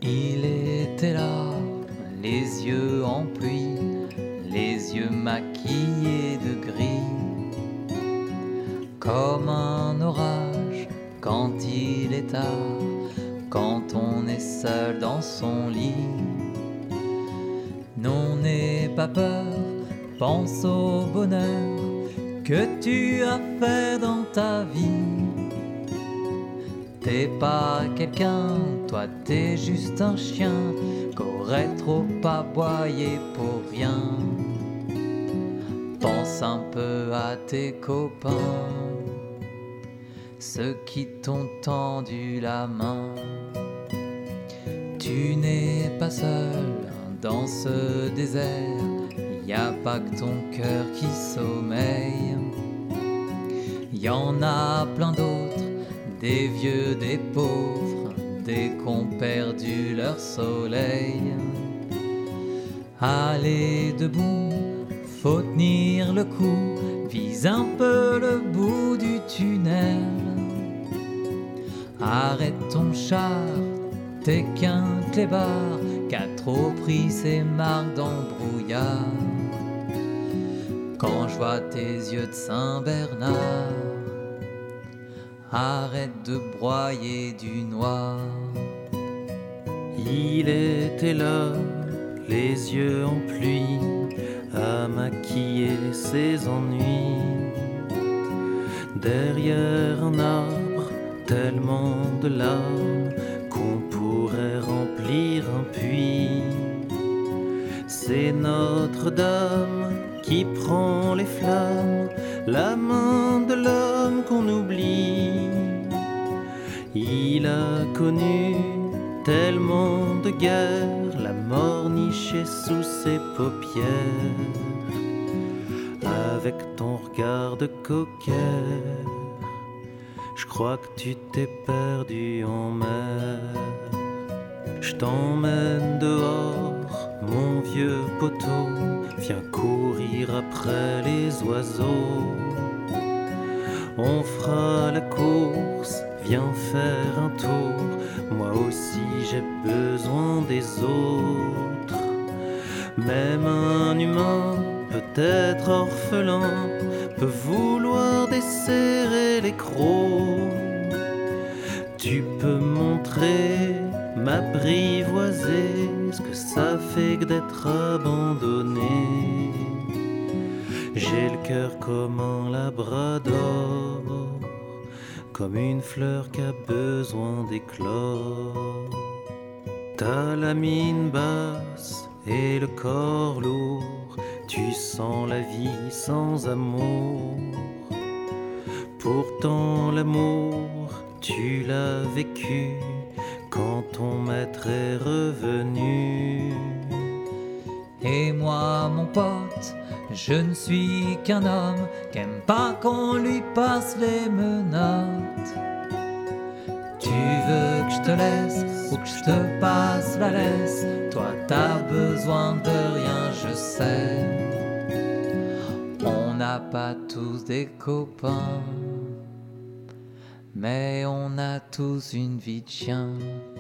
Il était là, les yeux en pluie, les yeux maquillés de gris, comme un orage quand il est tard, quand on est seul dans son lit. N'aie pas peur, pense au bonheur que tu as fait dans ta vie. T'es pas quelqu'un, toi t'es juste un chien qu'aurait trop aboyé pour rien. Pense un peu à tes copains, ceux qui t'ont tendu la main. Tu n'es pas seul dans ce désert, y a pas que ton cœur qui sommeille. Y en a plein d'autres, des vieux, des pauvres, des qu'ont perdu leur soleil. Allez debout, faut tenir le coup, vise un peu le bout du tunnel. Arrête ton char, t'es qu'un clébard qu'a trop pris ses marques d'embrouillard. Quand je vois tes yeux de Saint-Bernard, arrête de broyer du noir. Il était là, les yeux en pluie, à maquiller ses ennuis. Derrière un arbre, tellement de larmes qu'on pourrait remplir un puits. C'est Notre-Dame qui prend les flammes, la main de l'homme qu'on oublie. Il a connu tellement de guerres, la mort nichée sous ses paupières. Avec ton regard de coquet, je crois que tu t'es perdu en mer. Je t'emmène dehors, mon vieux poteau, viens courir après les oiseaux. On fera la course, viens faire un tour, moi aussi j'ai besoin des autres. Même un humain, peut-être orphelin, peut vouloir desserrer les crocs. Tu peux montrer, m'apprivoiser, ce que ça fait que d'être abandonné. J'ai le cœur comme un labrador, comme une fleur qui a besoin d'éclore. T'as la mine basse et le corps lourd, tu sens la vie sans amour. Pourtant l'amour, tu l'as vécu quand ton maître est revenu. Et moi mon pote, je ne suis qu'un homme qu'aime pas qu'on lui passe les menottes. Tu veux que je te laisse ou que je te passe la laisse? Toi t'as besoin de rien, je sais. On n'a pas tous des copains, mais on a tous une vie de chien.